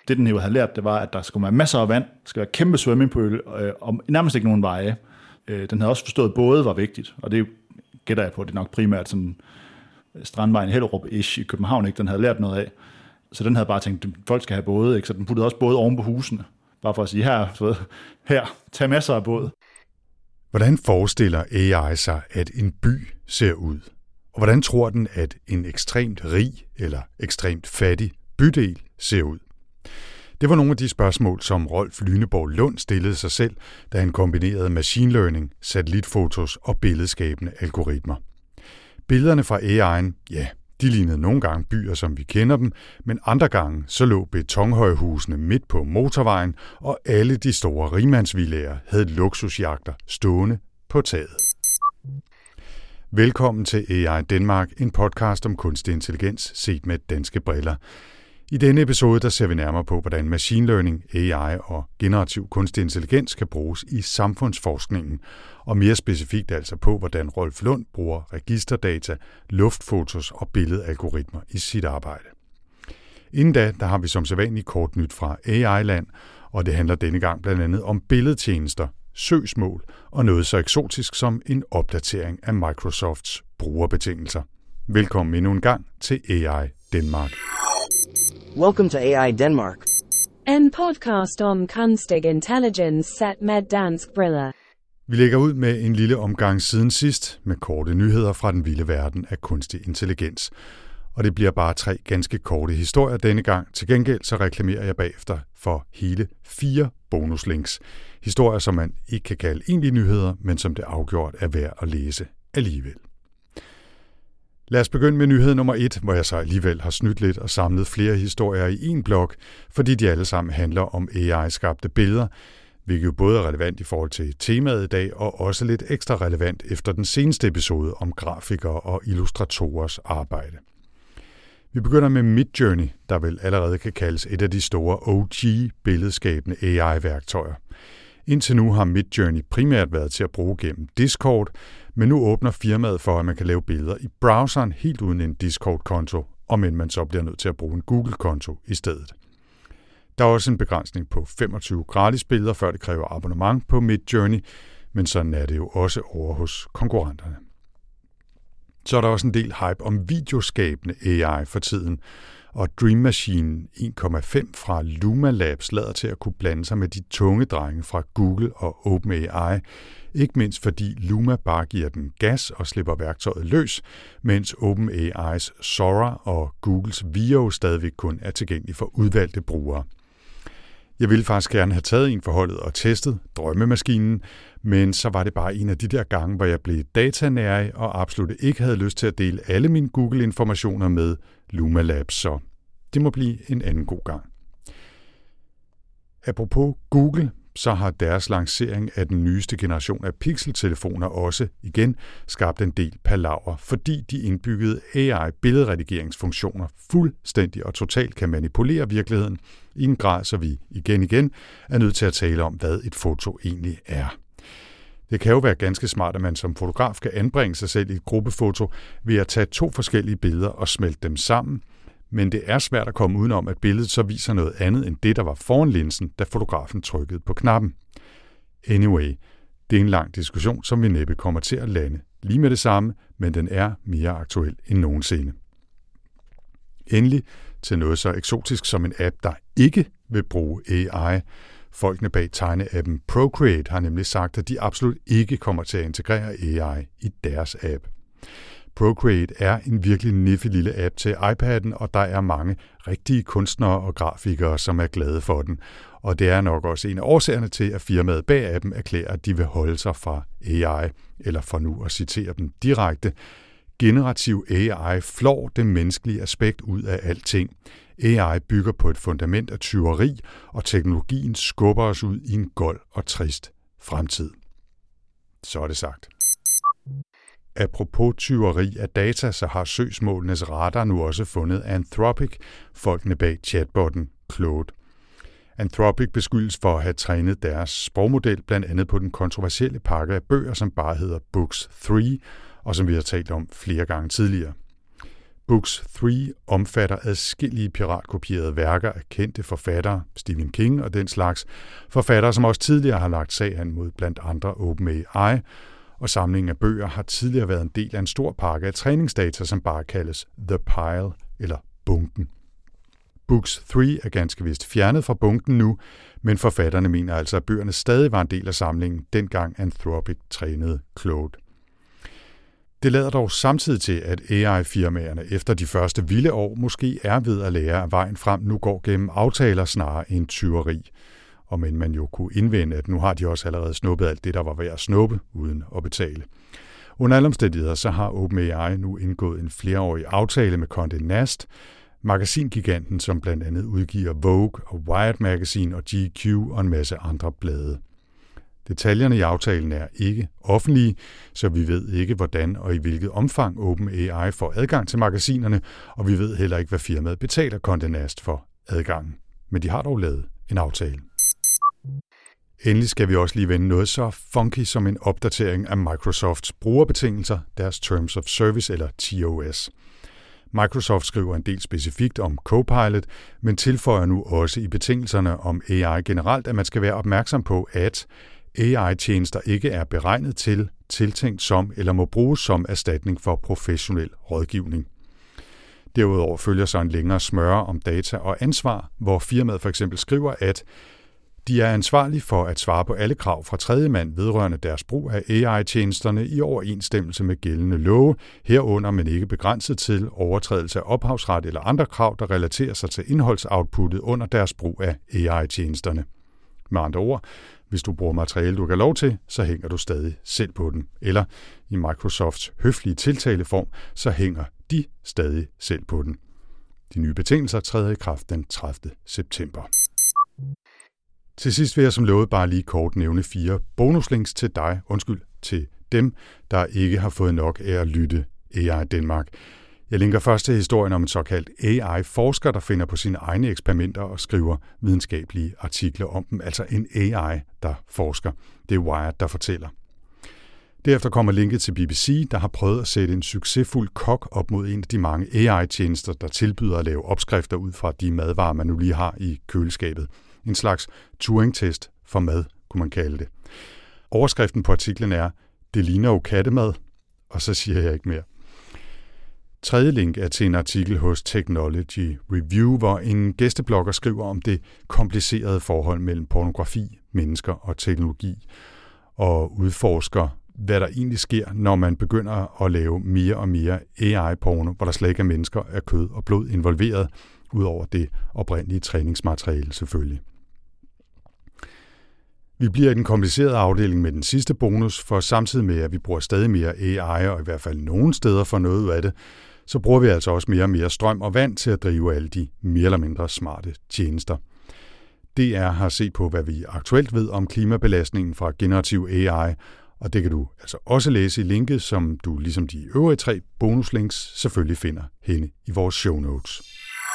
Det, den jo havde lært, det var, at der skulle være masser af vand, der skal være kæmpe swimmingpool, og nærmest ikke nogen veje. Den havde også forstået, at både var vigtigt, og det gætter jeg på, det er nok primært sådan Strandvejen Hellerup-ish i København, ikke? Den havde lært noget af. Så den havde bare tænkt, at folk skal have både, ikke? Så den puttede også både oven på husene. Bare for at sige, her, tag masser af både. Hvordan forestiller AI sig, at en by ser ud? Og hvordan tror den, at en ekstremt rig eller ekstremt fattig bydel ser ud? Det var nogle af de spørgsmål, som Rolf Lyneborg Lund stillede sig selv, da han kombinerede machine learning, satellitfotos og billedskabende algoritmer. Billederne fra AI'en, ja, de lignede nogle gange byer, som vi kender dem, men andre gange så lå betonhøjhusene midt på motorvejen, og alle de store rigmandsvillaer havde luksusjagter stående på taget. Velkommen til AI Danmark, en podcast om kunstig intelligens set med danske briller. I denne episode der ser vi nærmere på, hvordan machine learning, AI og generativ kunstig intelligens kan bruges i samfundsforskningen, og mere specifikt altså på, hvordan Rolf Lund bruger registerdata, luftfotos og billedalgoritmer i sit arbejde. Inden da, der har vi som sædvanligt kort nyt fra AI-land, og det handler denne gang blandt andet om billedtjenester, søgsmål og noget så eksotisk som en opdatering af Microsofts brugerbetingelser. Velkommen endnu en gang til AI Danmark. Welcome to AI Denmark. En podcast om kunstig intelligens set med dansk briller. Vi lægger ud med en lille omgang siden sidst med korte nyheder fra den vilde verden af kunstig intelligens. Og det bliver bare 3 ganske korte historier denne gang. Til gengæld så reklamerer jeg bagefter for hele 4 bonuslinks. Historier, som man ikke kan kalde egentlige nyheder, men som det afgjort er værd at læse alligevel. Lad os begynde med nyhed nummer 1, hvor jeg så alligevel har snydt lidt og samlet flere historier i en blog, fordi de alle sammen handler om AI-skabte billeder, hvilket jo både er relevant i forhold til temaet i dag, og også lidt ekstra relevant efter den seneste episode om grafikere og illustratorers arbejde. Vi begynder med Midjourney, der vel allerede kan kaldes et af de store OG-billedskabende AI-værktøjer. Indtil nu har Midjourney primært været til at bruge gennem Discord, men nu åbner firmaet for, at man kan lave billeder i browseren helt uden en Discord-konto, omend man så bliver nødt til at bruge en Google-konto i stedet. Der er også en begrænsning på 25 gratis billeder, før det kræver abonnement på Midjourney, men sådan er det jo også over hos konkurrenterne. Så er der også en del hype om videoskabende AI for tiden, og Dream Machine 1.5 fra Luma Labs lader til at kunne blande sig med de tunge drenge fra Google og OpenAI, ikke mindst fordi Luma bare giver den gas og slipper værktøjet løs, mens OpenAI's Sora og Googles Veo stadigvæk kun er tilgængelig for udvalgte brugere. Jeg ville faktisk gerne have taget en for holdet og testet drømmemaskinen, men så var det bare en af de der gange, hvor jeg blev datanærig og absolut ikke havde lyst til at dele alle mine Google-informationer med Luma Labs, så det må blive en anden god gang. Apropos Google, så har deres lancering af den nyeste generation af pixeltelefoner også igen skabt en del palaver, fordi de indbyggede AI-billedredigeringsfunktioner fuldstændig og totalt kan manipulere virkeligheden i en grad, så vi igen er nødt til at tale om, hvad et foto egentlig er. Det kan jo være ganske smart, at man som fotograf kan anbringe sig selv i et gruppefoto ved at tage 2 forskellige billeder og smelte dem sammen, men det er svært at komme udenom, at billedet så viser noget andet end det, der var foran linsen, da fotografen trykkede på knappen. Anyway, det er en lang diskussion, som vi næppe kommer til at lande lige med det samme, men den er mere aktuel end nogensinde. Endelig til noget så eksotisk som en app, der ikke vil bruge AI. Folkene bag tegneappen Procreate har nemlig sagt, at de absolut ikke kommer til at integrere AI i deres app. Procreate er en virkelig niffig lille app til iPad'en, og der er mange rigtige kunstnere og grafikere, som er glade for den. Og det er nok også en af årsagerne til, at firmaet bag appen erklærer, at de vil holde sig fra AI, eller for nu at citere dem direkte. Generativ AI flår det menneskelige aspekt ud af alting. AI bygger på et fundament af tyveri, og teknologien skubber os ud i en gold og trist fremtid. Så er det sagt. Apropos tyveri af data, så har søgsmålenes radar nu også fundet Anthropic, folkene bag chatbotten Claude. Anthropic beskyldes for at have trænet deres sprogmodel blandt andet på den kontroversielle pakke af bøger, som bare hedder Books 3, og som vi har talt om flere gange tidligere. Books 3 omfatter adskillige piratkopierede værker af kendte forfattere, Stephen King og den slags forfattere, som også tidligere har lagt sag an mod blandt andre OpenAI, og samlingen af bøger har tidligere været en del af en stor pakke af træningsdata, som bare kaldes The Pile eller bunken. Books 3 er ganske vist fjernet fra bunken nu, men forfatterne mener altså, at bøgerne stadig var en del af samlingen, dengang Anthropic trænede Claude. Det lader dog samtidig til, at AI-firmaerne efter de første vilde år måske er ved at lære, at vejen frem nu går gennem aftaler snarere end tyveri. Og men man jo kunne indvende, at nu har de også allerede snuppet alt det, der var værd at snuppe, uden at betale. Under alle omstændigheder så har OpenAI nu indgået en flereårig aftale med Condé Nast, magasingiganten, som blandt andet udgiver Vogue og Wired Magazine og GQ og en masse andre blade. Detaljerne i aftalen er ikke offentlige, så vi ved ikke, hvordan og i hvilket omfang OpenAI får adgang til magasinerne, og vi ved heller ikke, hvad firmaet betaler Condé Nast for adgangen. Men de har dog lavet en aftale. Endelig skal vi også lige vende noget så funky som en opdatering af Microsofts brugerbetingelser, deres Terms of Service eller TOS. Microsoft skriver en del specifikt om Copilot, men tilføjer nu også i betingelserne om AI generelt, at man skal være opmærksom på, at AI-tjenester ikke er beregnet til, tiltænkt som eller må bruges som erstatning for professionel rådgivning. Derudover følger så en længere smøre om data og ansvar, hvor firmaet for eksempel skriver, at de er ansvarlige for at svare på alle krav fra tredjemand vedrørende deres brug af AI-tjenesterne i overensstemmelse med gældende love, herunder men ikke begrænset til overtrædelse af ophavsret eller andre krav, der relaterer sig til indholdsoutputtet under deres brug af AI-tjenesterne. Med andre ord, hvis du bruger materiale, du ikke har lov til, så hænger du stadig selv på den. Eller i Microsofts høflige tiltaleform, så hænger de stadig selv på den. De nye betingelser træder i kraft den 30. september. Til sidst vil jeg som lovet bare lige kort nævne 4 bonuslinks til dem, der ikke har fået nok af at lytte AI Danmark. Jeg linker først til historien om en såkaldt AI-forsker, der finder på sine egne eksperimenter og skriver videnskabelige artikler om dem, altså en AI, der forsker. Det er Wired, der fortæller. Derefter kommer linket til BBC, der har prøvet at sætte en succesfuld kok op mod en af de mange AI-tjenester, der tilbyder at lave opskrifter ud fra de madvarer, man nu lige har i køleskabet. En slags Turing-test for mad, kunne man kalde det. Overskriften på artiklen er, det ligner jo kattemad, og så siger jeg ikke mere. Tredje link er til en artikel hos Technology Review, hvor en gæsteblogger skriver om det komplicerede forhold mellem pornografi, mennesker og teknologi, og udforsker, hvad der egentlig sker, når man begynder at lave mere og mere AI-porno, hvor der slet ikke er mennesker af kød og blod involveret, udover det oprindelige træningsmateriale selvfølgelig. Vi bliver i den komplicerede afdeling med den sidste bonus, for samtidig med, at vi bruger stadig mere AI, og i hvert fald nogle steder for noget ud af det, så bruger vi altså også mere og mere strøm og vand til at drive alle de mere eller mindre smarte tjenester. DR har set på, hvad vi aktuelt ved om klimabelastningen fra generativ AI, og det kan du altså også læse i linket, som du ligesom de øvrige 3 bonuslinks selvfølgelig finder henne i vores show notes.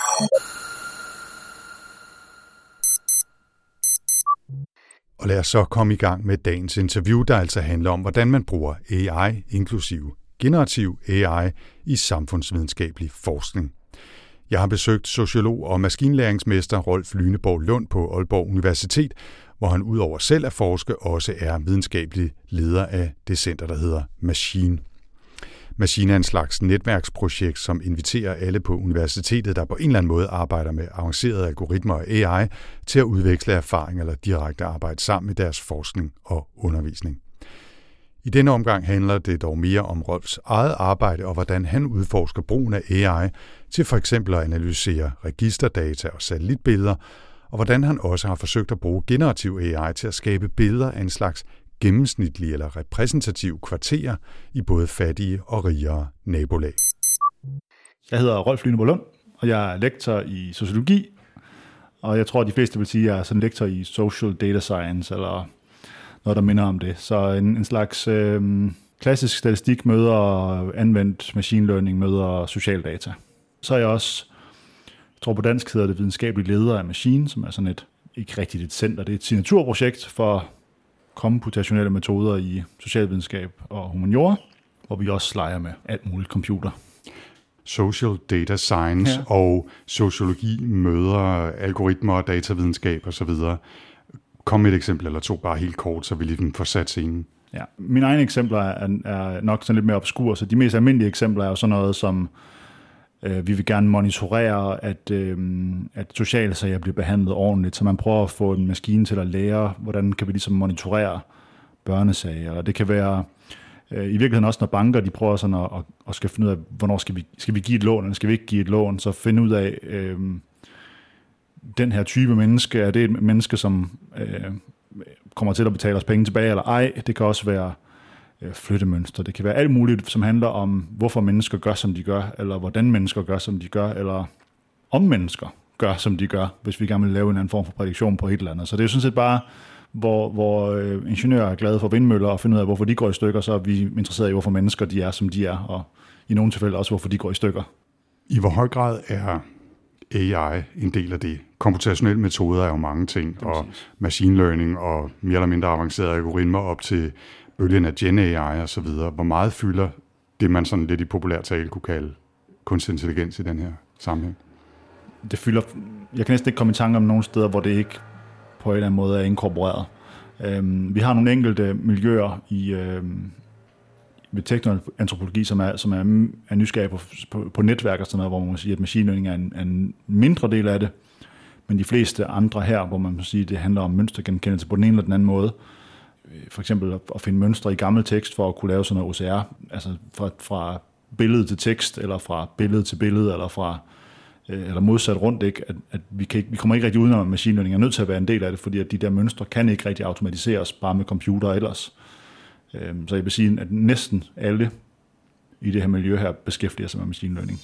Og lad os så komme i gang med dagens interview, der altså handler om, hvordan man bruger AI, inklusive generativ AI, i samfundsvidenskabelig forskning. Jeg har besøgt sociolog og maskinlæringsmester Rolf Lyneborg Lund på Aalborg Universitet, hvor han udover selv at forske også er videnskabelig leder af det center, der hedder Machine. Machine er en slags netværksprojekt, som inviterer alle på universitetet, der på en eller anden måde arbejder med avancerede algoritmer og AI, til at udveksle erfaring eller direkte arbejde sammen med deres forskning og undervisning. I denne omgang handler det dog mere om Rolfs eget arbejde og hvordan han udforsker brugen af AI til for eksempel at analysere registerdata og satellitbilleder, og hvordan han også har forsøgt at bruge generativ AI til at skabe billeder af en slags gennemsnitlige eller repræsentative kvarterer i både fattige og rigere nabolag. Jeg hedder Rolf Lyneborg Lund, og jeg er lektor i sociologi, og jeg tror, at de fleste vil sige, at jeg er sådan lektor i social data science, eller noget, der minder om det. Så en slags klassisk statistik møder anvendt machine learning møder social data. Så er jeg også, jeg tror på dansk hedder det videnskabelig leder af Machine, som er sådan ikke rigtigt et center, det er et signaturprojekt for komputationelle metoder i socialvidenskab og humaniora, hvor vi også leger med alt muligt computer. social data science og sociologi møder algoritmer, datavidenskab osv. Kom med et eksempel eller to, bare helt kort, så vi lige får sat scenen. Ja, mine egne eksempler er nok sådan lidt mere obskure, så de mest almindelige eksempler er jo sådan noget som, vi vil gerne monitorere, at sociale sager bliver behandlet ordentligt, så man prøver at få en maskine til at lære, hvordan kan vi ligesom monitorere børnesager, og det kan være i virkeligheden også, når banker de prøver sådan at skal finde ud af, hvornår skal vi give et lån, eller skal vi ikke give et lån, så finde ud af, den her type menneske, er det et menneske, som kommer til at betale os penge tilbage eller ej. Det kan også være flyttemønster. Det kan være alt muligt, som handler om, hvorfor mennesker gør, som de gør, eller hvordan mennesker gør, som de gør, eller om mennesker gør, som de gør, hvis vi gerne vil lave en anden form for prædiktion på et eller andet. Så det er jo sådan set bare, hvor ingeniører er glade for vindmøller og finde ud af, hvorfor de går i stykker, så er vi interesseret i, hvorfor mennesker de er, som de er, og i nogle tilfælde også, hvorfor de går i stykker. I hvor høj grad er AI en del af det? Komputationelle metoder er jo mange ting, og machine learning og mere eller mindre avancerede algoritmer op til bølgen af Gen AI og så videre. Hvor meget fylder det, man sådan lidt i populær tale kunne kalde kunstig intelligens i den her sammenhæng? Det fylder. Jeg kan næsten ikke komme i tanke om nogle steder, hvor det ikke på en eller anden måde er inkorporeret. Vi har nogle enkelte miljøer ved teknoantropologi, som er nysgerrige på netværk og sådan noget, hvor man må sige, at machine learning er en mindre del af det, men de fleste andre her, hvor man må sige, at det handler om mønstergenkendelse på den ene eller den anden måde. For eksempel at finde mønstre i gammel tekst for at kunne lave sådan noget OCR, altså fra billede til tekst, eller fra billede til billede, eller modsat rundt, ikke? At vi kommer ikke rigtig udenom, at machine learning er nødt til at være en del af det, fordi at de der mønstre kan ikke rigtig automatiseres bare med computer ellers. Så jeg vil sige, at næsten alle i det her miljø her beskæftiger sig med machine learning.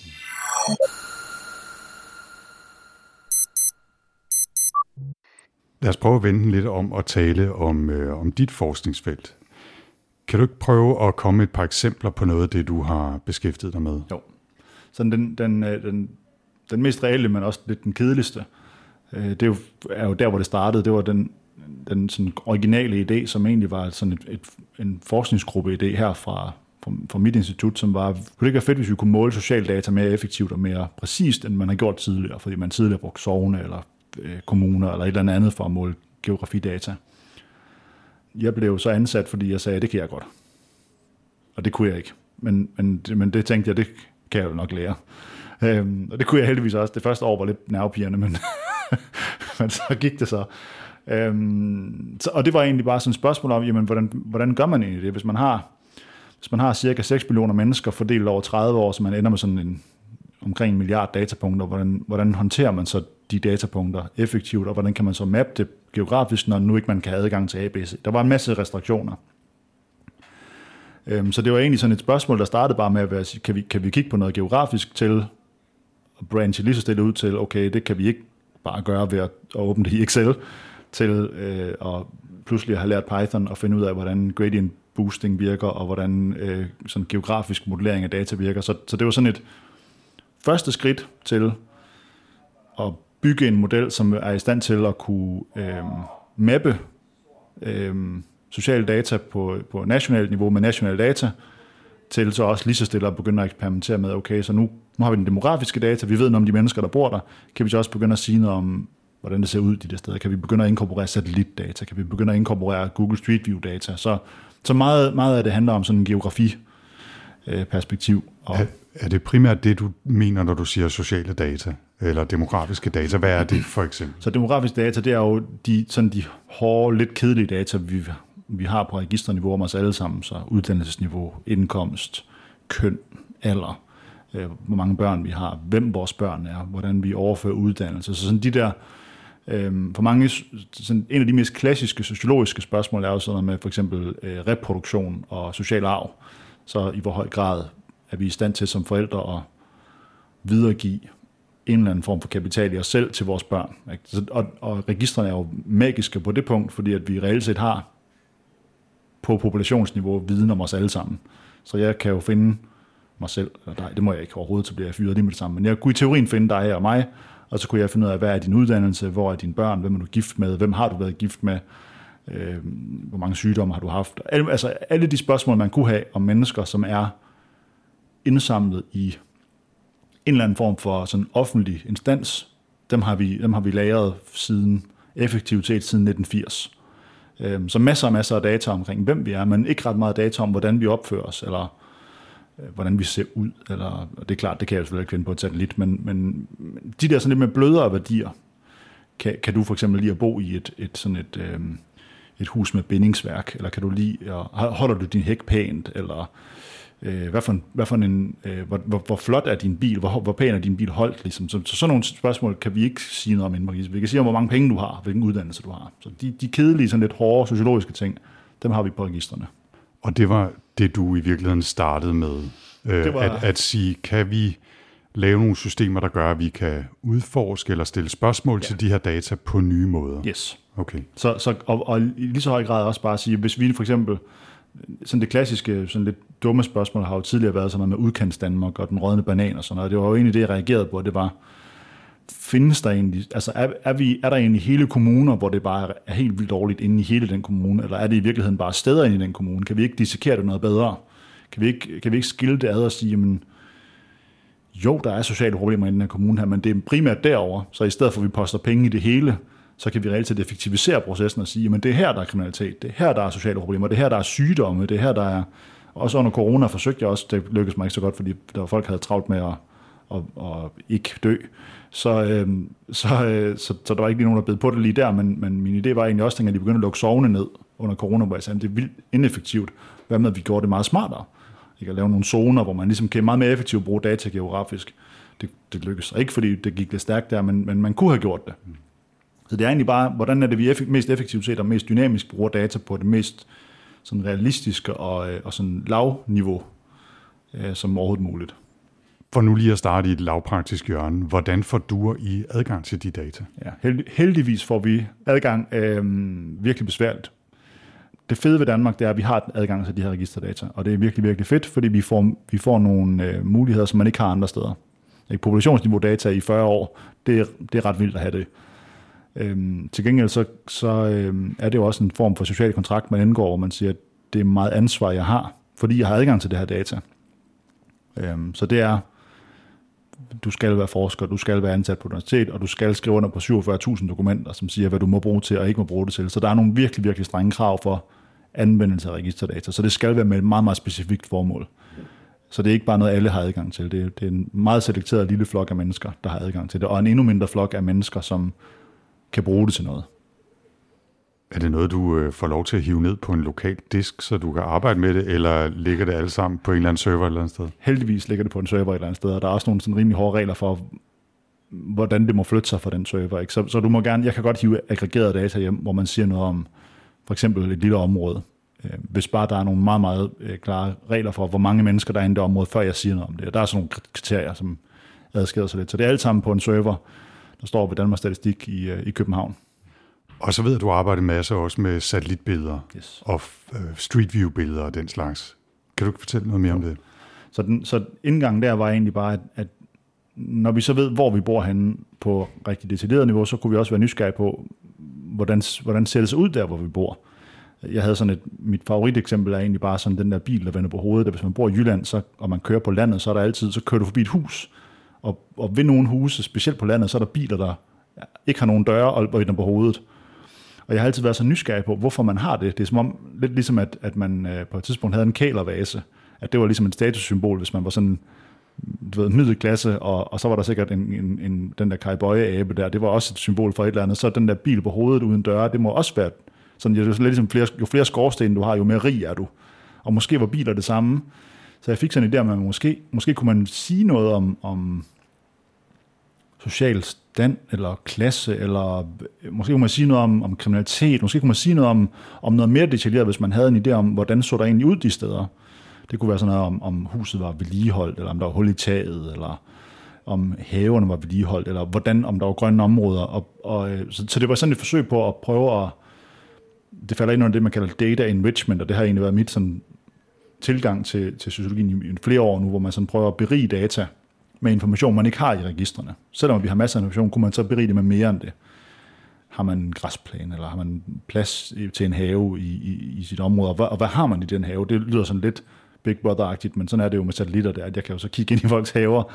Lad os prøve at vende lidt om og tale om dit forskningsfelt. Kan du ikke prøve at komme med et par eksempler på noget af det, du har beskæftiget dig med? Jo. Så den mest reelle, men også lidt den kedeligste, det er jo der, hvor det startede. Det var den sådan originale idé, som egentlig var sådan en forskningsgruppe-idé her fra mit institut, som var, kunne det ikke være fedt, hvis vi kunne måle social data mere effektivt og mere præcist, end man har gjort tidligere, fordi man tidligere brugte sogne eller kommuner eller et eller andet for at måle geografidata. Jeg blev så ansat, fordi jeg sagde, at det kan jeg godt. Og det kunne jeg ikke. Men det tænkte jeg, det kan jeg jo nok lære. Og det kunne jeg heldigvis også. Det første år var lidt nervepirrende, men så gik det så. Og det var egentlig bare sådan et spørgsmål om, jamen, hvordan gør man egentlig det? Hvis man har cirka 6 millioner mennesker fordelt over 30 år, så man ender med sådan omkring 1 milliard datapunkter, hvordan håndterer man så de datapunkter effektivt, og hvordan kan man så mappe det geografisk, når nu ikke man kan have adgang til ABC? Der var en masse restriktioner. Så det var egentlig sådan et spørgsmål, der startede bare med at være, kan vi kigge på noget geografisk til at branche lige så stille ud til, okay, det kan vi ikke bare gøre ved at åbne det i Excel, til at pludselig have lært Python og finde ud af, hvordan gradient boosting virker, og hvordan sådan geografisk modellering af data virker. Så det var sådan et første skridt til at bygge en model, som er i stand til at kunne mappe sociale data på nationalt niveau med nationale data, til så også lige så stille at begynde at eksperimentere med, okay, så nu har vi den demografiske data, vi ved noget om de mennesker, der bor der, kan vi så også begynde at sige noget om, hvordan det ser ud de der steder, kan vi begynde at inkorporere satellitdata, kan vi begynde at inkorporere Google Street View data, så meget af det handler om sådan en geografi-perspektiv. Er det primært det, du mener, når du siger sociale data, eller demografiske data? Hvad er det for eksempel? Så demografiske data, det er jo de hårde, lidt kedelige data, vi har på registerniveau om os alle sammen, så uddannelsesniveau, indkomst, køn, alder, hvor mange børn vi har, hvem vores børn er, hvordan vi overfører uddannelse. Så sådan de der, for mange, sådan en af de mest klassiske sociologiske spørgsmål er jo sådan noget med for eksempel reproduktion og social arv. Så i hvor høj grad er vi i stand til som forældre at videregive en eller anden form for kapital i os selv til vores børn. Og registrene er jo magiske på det punkt, fordi at vi reelt set har på populationsniveau viden om os alle sammen. Så jeg kan jo finde mig selv, eller dig, det må jeg ikke overhovedet, så bliver jeg fyret lige med det samme, men jeg kunne i teorien finde dig og mig, og så kunne jeg finde ud af, hvad er din uddannelse, hvor er dine børn, hvem er du gift med, hvem har du været gift med, hvor mange sygdomme har du haft. Altså alle de spørgsmål, man kunne have om mennesker, som er indsamlet i en eller anden form for sådan offentlig instans. Dem har vi lagret siden effektivitet siden 1980. Så masser af data omkring, hvem vi er, men ikke ret meget data om, hvordan vi opfører os, eller hvordan vi ser ud. Eller, det er klart, det kan jeg jo selvfølgelig ikke finde på et satellit, men de der sådan lidt mere blødere værdier, kan du for eksempel lide at bo i et hus med bindingsværk, eller kan du lide, holder du din hæk pænt, eller hvor flot er din bil, hvor pæn er din bil holdt, ligesom. Så sådan nogle spørgsmål kan vi ikke sige noget om inden for registret. Vi kan sige om, hvor mange penge du har, hvilken uddannelse du har. Så de kedelige, sådan lidt hårde sociologiske ting, dem har vi på registrene. Og det var det, du i virkeligheden startede med, at sige, kan vi lave nogle systemer, der gør, at vi kan udforske eller stille spørgsmål til de her data på nye måder? Yes. Okay. Og i lige så høj grad også bare at sige, hvis vi for eksempel, sådan det klassiske, sådan lidt dumme spørgsmål har jo tidligere været sådan noget med udkants Danmark og den rådne banan og sådan noget. Det var jo egentlig det, jeg reagerede på, det var, findes der egentlig, altså er der egentlig hele kommuner, hvor det bare er helt vildt dårligt inde i hele den kommune, eller er det i virkeligheden bare steder inde i den kommune? Kan vi ikke dissekere det noget bedre? Kan vi ikke skille det ad og sige, jamen, jo, der er sociale problemer i den her kommune her, men det er primært derovre, så i stedet for at vi poster penge i det hele, så kan vi reelt set effektivisere processen og sige, men det er her, der er kriminalitet, det er her, der er sociale problemer, det er her, der er sygdomme, det er her, der er... Også under corona forsøgte jeg også, det lykkedes mig ikke så godt, fordi der var folk, der havde travlt med at ikke dø. Så der var ikke lige nogen, der bed på det lige der, men min idé var egentlig også, at de begyndte at lukke sovene ned under corona, hvor jeg sagde, det er vildt ineffektivt. Hvad med, at vi gjorde det meget smartere? Ikke at lave nogle zoner, hvor man ligesom kan meget mere effektivt bruge data geografisk. Det lykkedes. Og ikke fordi det gik lidt stærkt der, men man kunne have gjort det. Så det er egentlig bare, hvordan er det, vi mest effektivt set og mest dynamisk bruger data på det mest sådan realistiske og sådan lavniveau som overhovedet muligt. For nu lige at starte i et lavpraktisk hjørne, hvordan får du i adgang til de data? Ja, heldigvis får vi adgang virkelig besværligt. Det fede ved Danmark, det er, at vi har adgang til de her registerdata, og det er virkelig, virkelig fedt, fordi vi får nogle muligheder, som man ikke har andre steder. Populationsniveau data i 40 år, det er ret vildt at have det. Til gengæld så er det jo også en form for social kontrakt, man indgår, hvor man siger, at det er meget ansvar, jeg har, fordi jeg har adgang til det her data. Så det er, du skal være forsker, du skal være ansat på universitet, og du skal skrive under på 47.000 dokumenter, som siger, hvad du må bruge til og ikke må bruge det til. Så der er nogle virkelig, virkelig strenge krav for anvendelse af registerdata, så det skal være med et meget, meget specifikt formål. Så det er ikke bare noget, alle har adgang til. Det er en meget selekteret lille flok af mennesker, der har adgang til det, og en endnu mindre flok af mennesker, som kan bruge det til noget. Er det noget, du får lov til at hive ned på en lokal disk, så du kan arbejde med det, eller ligger det alle sammen på en eller anden server et eller andet sted? Heldigvis ligger det på en server et eller andet sted, og der er også nogle sådan rimelig hårde regler for, hvordan det må flytte sig fra den server. Ikke? Så du må gerne, jeg kan godt hive aggregerede data hjem, hvor man siger noget om for eksempel et lille område. Hvis bare der er nogle meget, meget klare regler for, hvor mange mennesker der er i det område, før jeg siger noget om det. Og der er sådan nogle kriterier, som adskiller sig lidt. Så det er alt sammen på en server, der står ved Danmarks Statistik i København. Og så ved jeg, at du arbejder masser også med satellitbilleder og Street View-billeder og den slags. Kan du ikke fortælle noget mere om det? Så indgangen der var egentlig bare, at når vi så ved, hvor vi bor henne på rigtig detaljeret niveau, så kunne vi også være nysgerrige på, hvordan ser det sig ud der, hvor vi bor. Jeg havde sådan mit favoriteksempel er egentlig bare sådan den der bil, der vender på hovedet. Hvis man bor i Jylland, og man kører på landet, så er der altid, så kører du forbi et hus. Og ved nogle huse, specielt på landet, så er der biler, der ikke har nogen døre og vender på hovedet. Og jeg har altid været så nysgerrig på, hvorfor man har det. Det er som om, lidt ligesom at man på et tidspunkt havde en kælervase. At det var ligesom et statussymbol, hvis man var sådan, du ved, middelklasse, og så var der sikkert den der Kai Boye-abe der. Det var også et symbol for et eller andet. Så den der bil på hovedet uden døre, det må også være sådan, lidt ligesom jo flere skorsten du har, jo mere rig er du. Og måske var biler det samme. Så jeg fik sådan en idé om, at måske kunne man sige noget om social stand, eller klasse, eller måske kunne man sige noget om kriminalitet, måske kunne man sige noget om noget mere detaljeret, hvis man havde en idé om, hvordan så der egentlig ud de steder. Det kunne være sådan noget om huset var vedligeholdt, eller om der var hul i taget, eller om haverne var vedligeholdt, eller om der var grønne områder. Så det var sådan et forsøg på at prøve at, det falder ind under det, man kalder data enrichment, og det har egentlig været mit sådan tilgang til sociologien i flere år nu, hvor man sådan prøver at berige data med information, man ikke har i registrene. Selvom vi har masser af information, kunne man så berige det med mere end det. Har man en græsplæne, eller har man plads til en have i sit område, og hvad har man i den have? Det lyder sådan lidt Big Brother-agtigt, men sådan er det jo med satellitter der, at jeg kan jo så kigge ind i folks haver,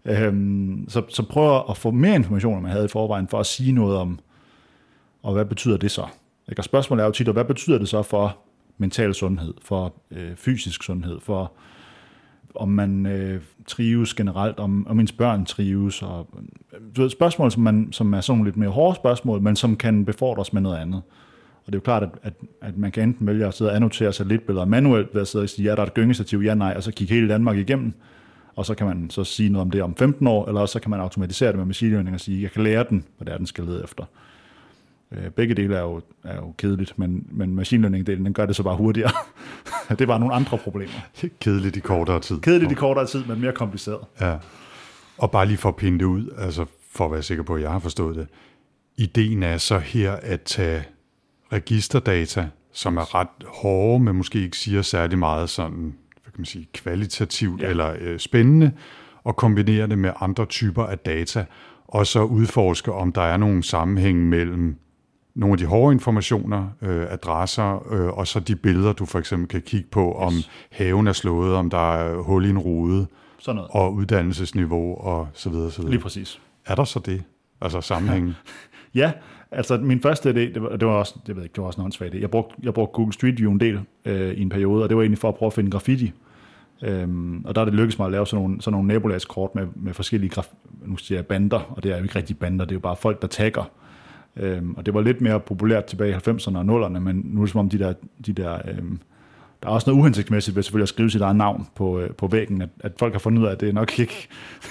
Så prøv at få mere information, end man havde i forvejen, for at sige noget om, og hvad betyder det så? Og spørgsmålet er jo tit, hvad betyder det så for mental sundhed, for fysisk sundhed, for om man trives generelt, om ens børn trives, og spørgsmål, som er sådan lidt mere hårde spørgsmål, men som kan befordres med noget andet. Og det er jo klart, at man kan enten vælge at sidde og annotere satellitbilleder manuelt, ved at sidde og sige, ja, der er et gyngestativ, ja, nej, og så kigge hele Danmark igennem, og så kan man så sige noget om det om 15 år, eller så kan man automatisere det med machine learning og sige, jeg kan lære den, hvad det er, den skal lede efter. Begge dele er jo kedeligt, men machine learning-delen, den gør det så bare hurtigere. Det er bare nogle andre problemer. Kedeligt i kortere tid. Kedeligt i kortere tid, men mere kompliceret. Ja. Og bare lige for at pinde det ud, altså for at være sikker på, at jeg har forstået det. Ideen er så her at tage registerdata, som er ret hårde, men måske ikke siger særlig meget sådan, hvad kan man sige, kvalitativt eller spændende, og kombinere det med andre typer af data, og så udforske, om der er nogen sammenhæng mellem nogle af de hårde informationer, adresser, og så de billeder, du for eksempel kan kigge på, om haven er slået, om der er hul i en rude, sådan noget. Og uddannelsesniveau, og så videre, så videre. Lige præcis. Er der så det? Altså sammenhængen? Ja, altså min første idé, det var også, jeg ved ikke, det var også en håndsvag idé. Jeg brugte Google Street View en del i en periode, og det var egentlig for at prøve at finde graffiti. Og der er det lykkedes mig at lave sådan nogle nabolagskort med forskellige nu siger jeg bander, og det er jo ikke rigtig bander, det er jo bare folk, der tagger. Og det var lidt mere populært tilbage i 90'erne og 0'erne, men nu er det som om de der der er også noget uhensigtsmæssigt ved selvfølgelig at skrive sit eget navn på væggen, at folk har fundet ud af, at det er nok ikke.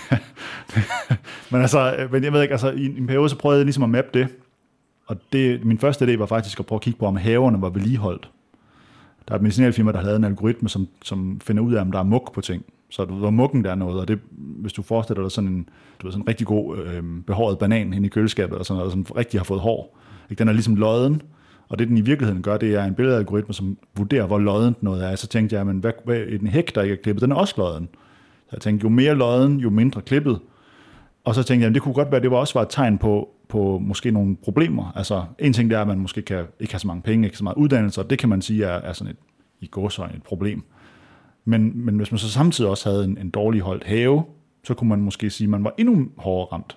men jeg ved ikke, altså i en periode så prøvede jeg ligesom at mappe det, og min første idé var faktisk at prøve at kigge på, om haverne var vedligeholdt. Der er et medicinalfirma, der har lavet en algoritme, som finder ud af, om der er mug på ting. Så hvor muggen der er noget, og det, hvis du forestiller dig sådan en rigtig god behåret banan inde i køleskabet, eller sådan noget, som rigtig har fået hår. Ikke? Den er ligesom lodden, og det den i virkeligheden gør, det er en billedalgoritme, som vurderer, hvor loddent noget er. Så tænkte jeg, men hvad en hæk, der ikke er klippet, den er også lodden. Så jeg tænkte, jo mere lodden, jo mindre klippet. Og så tænkte jeg, det kunne godt være, det var et tegn på måske nogle problemer. Altså en ting, det er, at man måske ikke have så mange penge, ikke så meget uddannelse, og det kan man sige er sådan i gåseøjne et problem. Men hvis man så samtidig også havde en dårlig holdt have, så kunne man måske sige, at man var endnu hårdere ramt.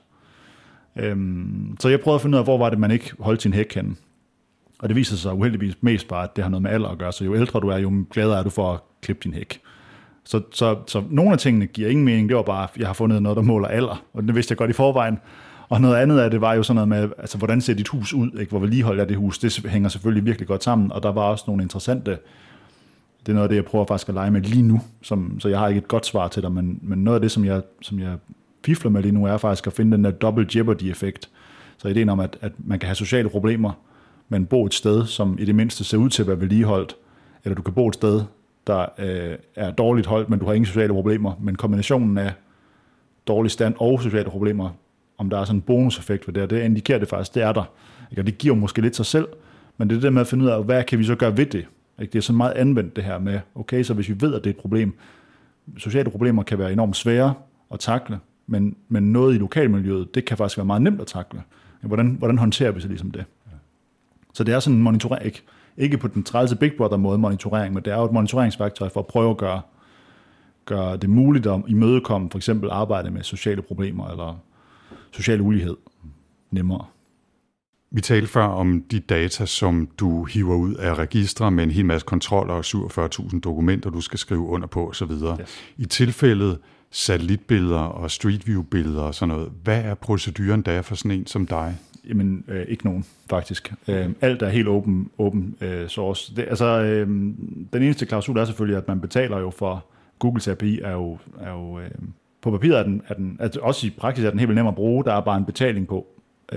Så jeg prøvede at finde ud af, hvor var det, man ikke holdt sin hæk henne. Og det viser sig uheldigvis mest bare, at det har noget med alder at gøre. Så jo ældre du er, jo gladere er du for at klippe din hæk. Så nogle af tingene giver ingen mening. Det var bare, at jeg har fundet noget, der måler alder. Og det vidste jeg godt i forvejen. Og noget andet af det var jo sådan noget med, altså hvordan ser dit hus ud? Ikke? Hvor vedligeholdt er det hus? Det hænger selvfølgelig virkelig godt sammen. Og der var også nogle interessante. Det er noget af det, jeg prøver faktisk at lege med lige nu. Så jeg har ikke et godt svar til dig. Men noget af det, som jeg fifler med lige nu, er faktisk at finde den der double jeopardy-effekt. Så ideen om, at man kan have sociale problemer, men bo et sted, som i det mindste ser ud til at være vedligeholdt, eller du kan bo et sted, der er dårligt holdt, men du har ingen sociale problemer, men kombinationen af dårlig stand og sociale problemer, om der er sådan en bonuseffekt ved det indikerer det faktisk, det er der. Og det giver måske lidt sig selv, men det er det med at finde ud af, hvad kan vi så gøre ved det? Det er sådan meget anvendt det her med, okay, så hvis vi ved, at det er et problem, sociale problemer kan være enormt svære at takle, men noget i lokalmiljøet, det kan faktisk være meget nemt at takle. Hvordan håndterer vi så ligesom det? Så det er sådan en monitorering, ikke på den trælse Big Brother måde monitorering, men det er jo et monitoreringsværktøj for at prøve at gøre det muligt at imødekomme for eksempel arbejde med sociale problemer eller social ulighed nemmere. Vi talte før om de data, som du hiver ud af registre med en hel masse kontroller og 47.000 dokumenter, du skal skrive under på osv. Yes. I tilfældet satellitbilleder og Street View-billeder og sådan noget, hvad er proceduren der for sådan en som dig? Jamen, ikke nogen, faktisk. Alt er helt open source. Den eneste klausul er selvfølgelig, at man betaler jo for Googles API, er jo på papiret er den altså også i praksis er den helt vildt nem at bruge. Der er bare en betaling på,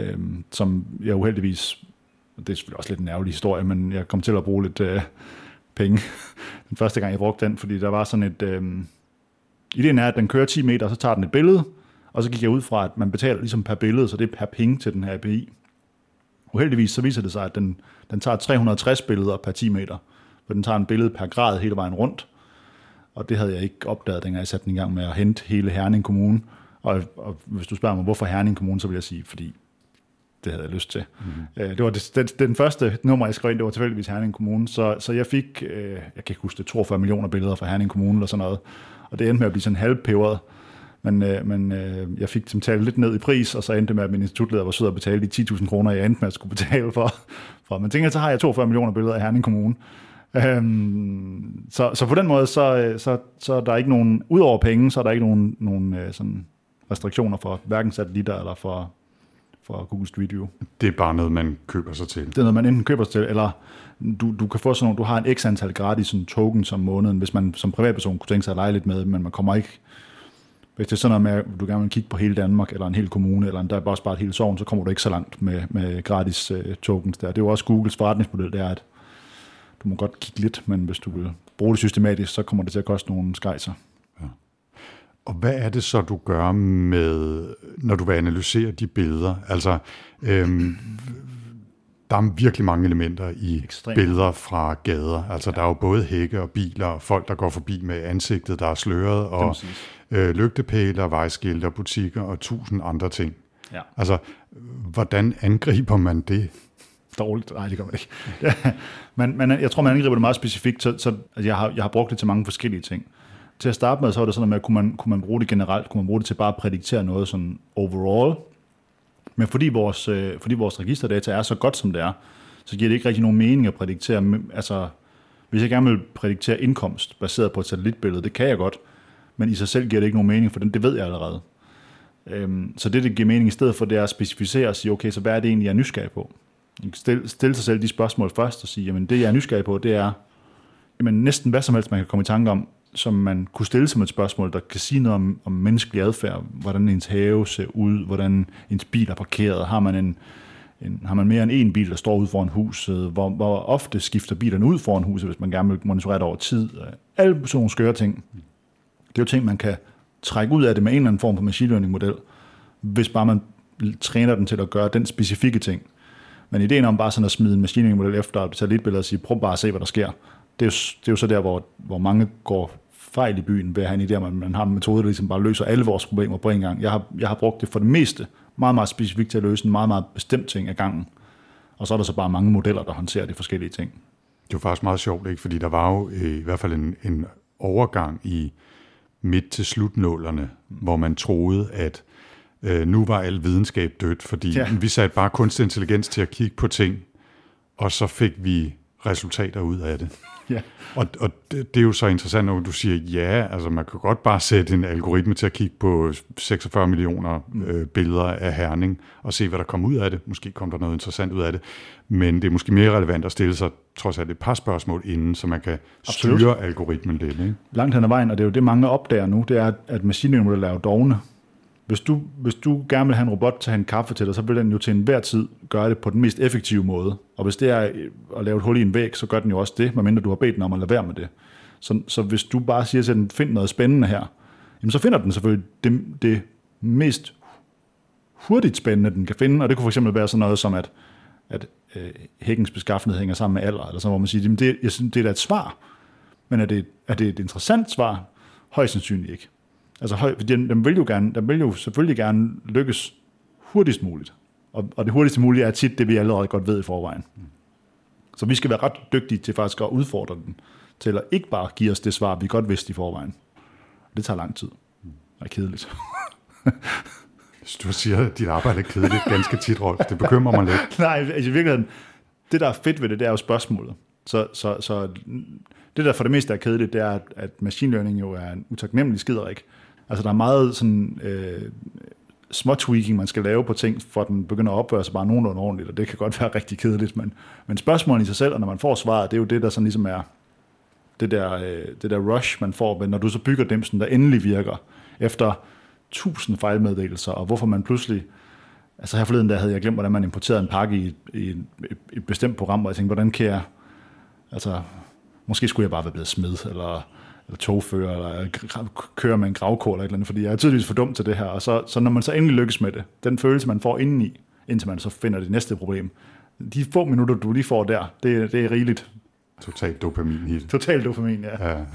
som jeg uheldigvis, det er selvfølgelig også lidt en ærgerlig historie, men jeg kom til at bruge lidt penge den første gang, jeg brugte den, fordi der var sådan et... ideen er, at den kører 10 meter, og så tager den et billede, og så gik jeg ud fra, at man betaler ligesom per billede, så det er per penge til den her API. Uheldigvis så viser det sig, at den tager 360 billeder per 10 meter, for den tager en billede per grad hele vejen rundt, og det havde jeg ikke opdaget, dengang jeg satte den i gang med at hente hele Herning Kommune. Og hvis du spørger mig, hvorfor Herning Kommune, så vil jeg sige, fordi det havde jeg lyst til. Mm-hmm. Det var den første nummer, jeg skrev ind, det var tilfældigvis Herning Kommune, så jeg fik, jeg kan ikke huske det, 42 millioner billeder fra Herning Kommune eller sådan noget, og det endte med at blive sådan halvpeberet. Men jeg fik dem talt lidt ned i pris, og så endte med, at min institutleder var sød at betale de 10.000 kroner, jeg endte med at skulle betale for. Men tænker, så har jeg 42 millioner billeder af Herning Kommune. Så på den måde, så er der ikke nogen, ud over penge, så er der ikke nogen sådan restriktioner for hverken satellitter eller for Google Street View. Det er bare noget, man køber sig til. Det er noget, man enten køber sig til, eller du kan få sådan nogle, du har en x antal gratis sådan tokens om måneden, hvis man som privatperson kunne tænke sig at lege lidt med, men man kommer ikke. Hvis det er sådan noget med, at du gerne vil kigge på hele Danmark, eller en hel kommune, eller der er bare et hele sogn, så kommer du ikke så langt med gratis tokens der. Det er jo også Googles forretningsmodel, det er, at du må godt kigge lidt, men hvis du vil bruge det systematisk, så kommer det til at koste nogle skejser. Ja. Og hvad er det så, du gør med, når du vil analysere de billeder? Altså, der er virkelig mange elementer i billeder fra gader. Altså, der er jo både hække og biler, og folk, der går forbi med ansigtet, der er sløret, og lygtepæle og vejskilte og butikker og 1000 andre ting. Ja. Altså, hvordan angriber man det? Dårligt. Nej, det gør man ikke. Men jeg tror, man angriber det meget specifikt, så jeg har brugt det til mange forskellige ting. Til at starte med, så var det sådan, at kunne man bruge det generelt, kunne man bruge det til bare at prædiktere noget sådan overall. Men fordi vores registerdata er så godt, som det er, så giver det ikke rigtig nogen mening at prædiktere. Altså, hvis jeg gerne vil prædiktere indkomst baseret på et satellitbillede, det kan jeg godt, men i sig selv giver det ikke nogen mening, for det ved jeg allerede. Så det giver mening i stedet for, det er at specificere og sige, okay, så hvad er det egentlig, jeg er nysgerrig på? Stille sig selv de spørgsmål først og sige, jamen det, jeg er nysgerrig på, det er jamen, næsten hvad som helst, man kan komme i tanke om, som man kunne stille som et spørgsmål, der kan sige noget om menneskelig adfærd, hvordan ens have ser ud, hvordan ens bil er parkeret, har man mere end en bil, der står ude foran huset, hvor ofte skifter bilerne ud foran huset, hvis man gerne vil monitorere det over tid, alle sådan nogle skøre ting. Det er jo ting, man kan trække ud af det med en eller anden form for machine learning model, hvis bare man træner den til at gøre den specifikke ting. Men ideen om bare sådan at smide en machine learning model efter et satellitbillede og sige, prøv bare at se, hvad der sker, det er jo så der, hvor mange går fejl i byen ved at have en idé om, at man har en metode, der ligesom bare løser alle vores problemer på en gang. Jeg har brugt det for det meste meget, meget specifikt til at løse en meget, meget bestemt ting ad gangen. Og så er der så bare mange modeller, der håndterer de forskellige ting. Det var faktisk meget sjovt, ikke? Fordi der var jo i hvert fald en overgang i midt til slutnålerne, hvor man troede, at nu var al videnskab dødt, fordi vi satte bare kunstig intelligens til at kigge på ting, og så fik vi resultater ud af det. Ja. Og det er jo så interessant, når du siger, ja, altså man kan godt bare sætte en algoritme til at kigge på 46 millioner billeder af Herning, og se, hvad der kommer ud af det. Måske kommer der noget interessant ud af det, men det er måske mere relevant at stille sig trods alt et par spørgsmål inden, så man kan styre algoritmen lidt. Ikke? Langt hen ad vejen, og det er jo det, mange opdager nu, det er, at machine learning modeller er jo dovne. Hvis du gerne vil have en robot til at have en kaffe til dig, så vil den jo til enhver tid gøre det på den mest effektive måde. Og hvis det er at lave et hul i en væg, så gør den jo også det, medmindre du har bedt den om at lade være med det. Så hvis du bare siger til den, find noget spændende her, jamen så finder den selvfølgelig det mest hurtigt spændende, den kan finde. Og det kunne for eksempel være sådan noget som, at hækkens beskaffenhed hænger sammen med alder, eller sådan, hvor man siger, jamen det er da et svar, men er det et interessant svar? Højst sandsynligt ikke. Altså, den vil jo selvfølgelig gerne lykkes hurtigst muligt. Og det hurtigst mulige er tit det, vi allerede godt ved i forvejen. Så vi skal være ret dygtige til faktisk at udfordre den, til at ikke bare give os det svar, vi godt vidste i forvejen. Det tager lang tid. Det er kedeligt. Du siger, at dit arbejde er kedeligt ganske tit, Rolf. Det bekymrer mig lidt. Nej, altså i virkeligheden, det der er fedt ved det, det er jo spørgsmålet. Så det der for det meste er kedeligt, det er, at machine learning jo er en utaknemmelig skiderik. Altså der er meget sådan små tweaking, man skal lave på ting, for at den begynder at opføre sig bare nogenlunde ordentligt, og det kan godt være rigtig kedeligt, men spørgsmålet i sig selv, og når man får svaret, det er jo det, der sådan ligesom er det der rush, man får, når du så bygger dem, sådan, der endelig virker, efter 1000 fejlmeddelelser, og hvorfor man pludselig, altså her forleden der havde jeg glemt, hvordan man importerede en pakke i et bestemt program, og jeg tænkte, hvordan kan jeg, altså måske skulle jeg bare være blevet smed, eller togfører, eller køre med en gravkår eller et eller andet, fordi jeg er tydeligvis for dum til det her. Og så når man så endelig lykkes med det, den følelse, man får indeni, indtil man så finder det næste problem, de få minutter, du lige får der, det er rigeligt. Totalt dopamin. Totalt dopamin, ja. Ja.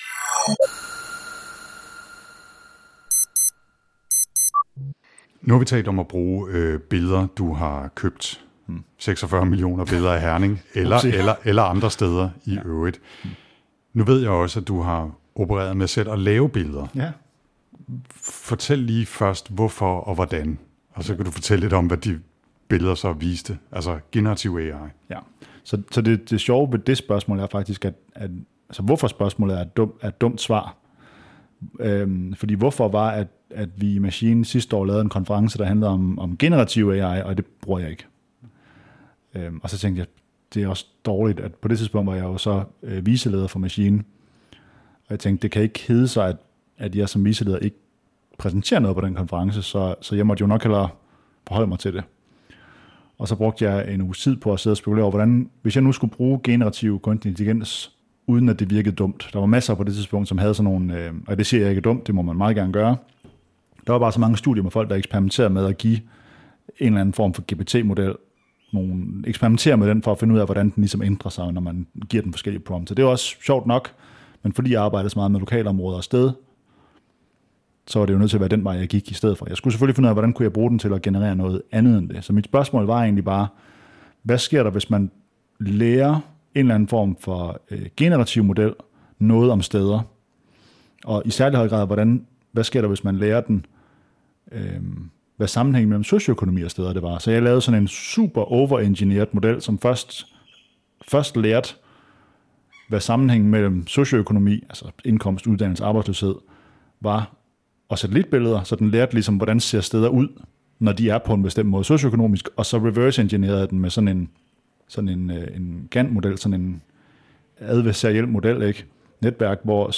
Nu har vi talt om at bruge billeder, du har købt. 46 millioner billeder af Herning, eller andre steder i øvrigt. Nu ved jeg også, at du har opereret med selv at lave billeder. Ja. fortæl lige først, hvorfor og hvordan. Og så kan du fortælle lidt om, hvad de billeder så viste. Altså generativ AI. Ja, så det sjove ved det spørgsmål er faktisk, at altså hvorfor spørgsmålet er et dumt svar. Fordi hvorfor var, at vi i Machine sidste år lavede en konference, der handlede om generativ AI, og det bruger jeg ikke. Og så tænkte jeg, det er også dårligt, at på det tidspunkt var jeg jo så viceleder for Machine, og jeg tænkte, det kan ikke hedde sig, at jeg som viceleder ikke præsenterer noget på den konference, så jeg måtte jo nok hellere forholde mig til det. Og så brugte jeg en uge tid på at sidde og spekulere over, hvordan, hvis jeg nu skulle bruge generativ kunstig intelligens, uden at det virkede dumt. Der var masser på det tidspunkt, som havde sådan nogle, og det siger jeg ikke er dumt, det må man meget gerne gøre. Der var bare så mange studier med folk, der eksperimenterer med at give en eller anden form for GPT-model, eksperimenterer med den for at finde ud af, hvordan den ligesom ændrer sig, når man giver den forskellige prompts. Så det er også sjovt nok, men fordi jeg arbejdede så meget med lokalområder og sted, så var det jo nødt til at være den vej, jeg gik i stedet for. Jeg skulle selvfølgelig finde ud af, hvordan kunne jeg bruge den til at generere noget andet end det. Så mit spørgsmål var egentlig bare, hvad sker der, hvis man lærer en eller anden form for generativ model noget om steder? Og i særlig høj grad, hvad sker der, hvis man lærer den, hvad sammenhængen mellem socioøkonomi og steder det var? Så jeg lavede sådan en super over-engineered model, som først lærte, hvad sammenhængen mellem socioøkonomi, altså indkomst, uddannelse, arbejdsløshed, var, og satellitbilleder, så den lærte ligesom, hvordan ser steder ud, når de er på en bestemt måde socioøkonomisk, og så reverse-engineerede den med sådan en GAN-model, sådan en adversariel model, ikke? Netværk,